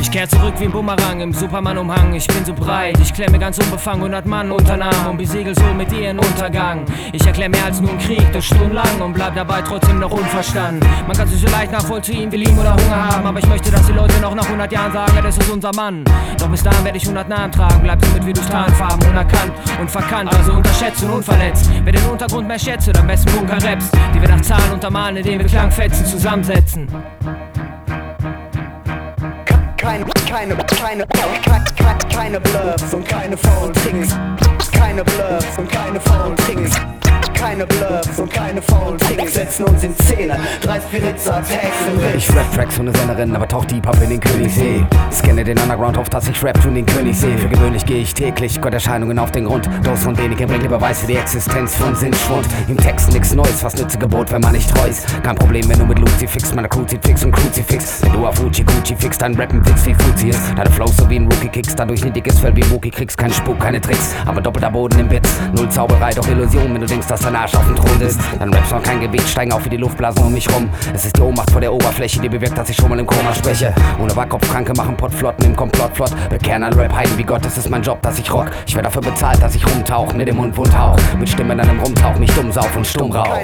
Ich kehr zurück wie ein Bumerang im Superman-Umhang. Ich bin so breit, ich klemme ganz unbefangen 100 Mann unternahm und besiegel so mit ihren Untergang. Ich erklär mehr als nur einen Krieg, das stundenlang und bleib dabei trotzdem noch unverstanden. Man kann sich so leicht nachvollziehen, will ihn oder Hunger haben, aber ich möchte, dass die Leute noch nach 100 Jahren sagen, ja, das ist unser Mann. Doch bis dahin werde ich 100 Namen tragen, bleib somit wie durch Tarnfarben unerkannt und verkannt, also unterschätzt und unverletzt. Wer den Untergrund mehr schätzt oder am besten Bunker-Raps, die wir nach Zahlen untermalen, indem wir Klangfetzen zusammensetzen. Keine Bluffs und keine faulen Tricks. Keine Bluffs und keine faulen Tricks. Keine Bluffs und keine faulen Tricks. Setzen uns in Szene, 3 Spiritza-Tags im Witz. Ich rap Tracks von der Senderin, aber tauch deep ab in den Königssee. Scanne den Underground auf, dass ich rap schon den Königssee. Für gewöhnlich gehe ich täglich Gotterscheinungen auf den Grund. Dos von wenigen bringt Beweis für die Existenz von Sinnschwund. Im Text nix Neues, was nütze Gebot, wenn man nicht treu ist. Kein Problem, wenn du mit Lucifix, meiner Kruzifix und Kruzifix. Wenn du auf Uchi-Gucci fix, dein Rappen Witz wie Fuzzi ist. Deine Flows so wie ein Rookie kickst, dadurch ein dickes Fell wie Wookie kriegst. Kein Spuk, keine Tricks, aber doppelter Boden im Witz. Null Zauberei, doch Illusion, wenn du denkst, dass dein Arsch auf dem Thron ist. Dann Raps noch kein Gewicht, steigen auf wie die Luftblasen um mich rum. Es ist die Ohnmacht vor der Oberfläche, die bewirkt, dass ich schon mal im Koma spreche. Ohne Wackkopfkranke machen Pottflotten im Komplott flott. Bekehren an Rap-Heiden wie Gott, es ist mein Job, dass ich rock. Ich werde dafür bezahlt, dass ich rumtauch, mit dem Mund wund hauch. Mit Stimme in einem Rumtauch, mich dumm sauf und stumm rauch.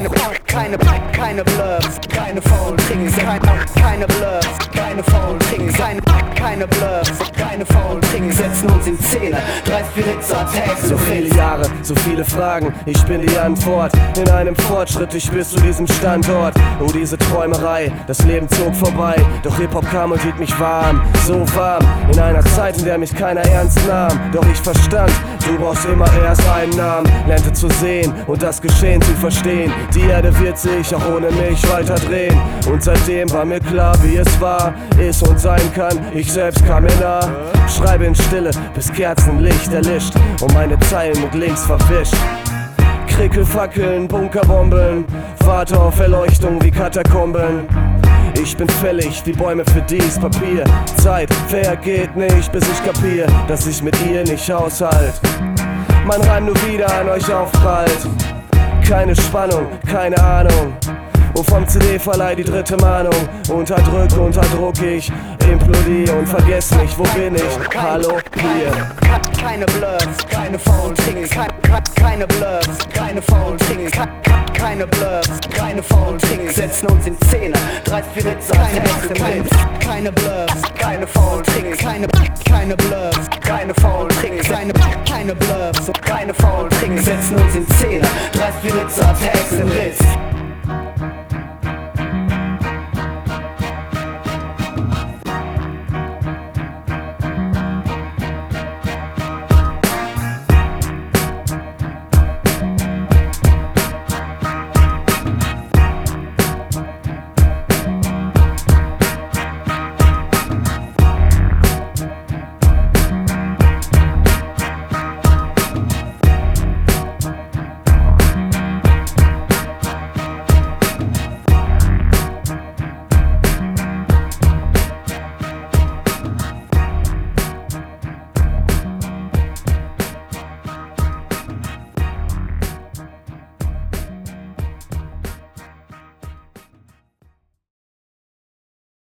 Keine Bluffs, keine faulen Tricks. Keine Bluffs, keine faulen Tricks. Keine Bluffs, keine faulen Tricks. Setzen uns in Szene, 3 Spiritza-Tags. So viele Jahre, so viele Fragen, ich bin die Antwort. In einem Fortschritt, ich bis zu diesem Standort. Oh, diese Träumerei, das Leben zog vorbei. Doch Hip-Hop kam und hielt mich warm, so warm. In einer Zeit, in der mich keiner ernst nahm. Doch ich verstand, du brauchst immer erst einen Namen. Lernte zu sehen und das Geschehen zu verstehen. Die Erde wird sich auch ohne mich weiter drehen. Und seitdem war mir klar, wie es war, ist und sein kann. Ich selbst kam mir nah. Schreibe in Stille, bis Kerzenlicht erlischt und meine Zeilen mit links verwischt. Krickelfackeln, Bunkerbomben, warte auf Erleuchtung wie Katakomben. Ich bin fällig wie Bäume für dies Papier. Zeit vergeht nicht, bis ich kapier, dass ich mit ihr nicht aushalt. Mein Reim nur wieder an euch aufprallt. Keine Spannung, keine Ahnung. Und vom CD-Verleih die dritte Mahnung. Unterdrück ich, implodier und vergess nicht, wo bin ich? Hallo, hier. Keine Bluffs, keine faulen Tricks. Keine Bluffs, keine faulen Tricks. Keine Bluffs, keine faulen Tricks. Setzen uns in Szene, 3 Spiritza-Tags im Witz. Keine Bluffs, keine faulen Tricks. Keine Bluffs, keine faulen Tricks. Keine Bluffs, keine faulen Tricks. Setzen uns in Szene, 3 Spiritza-Tags im Witz.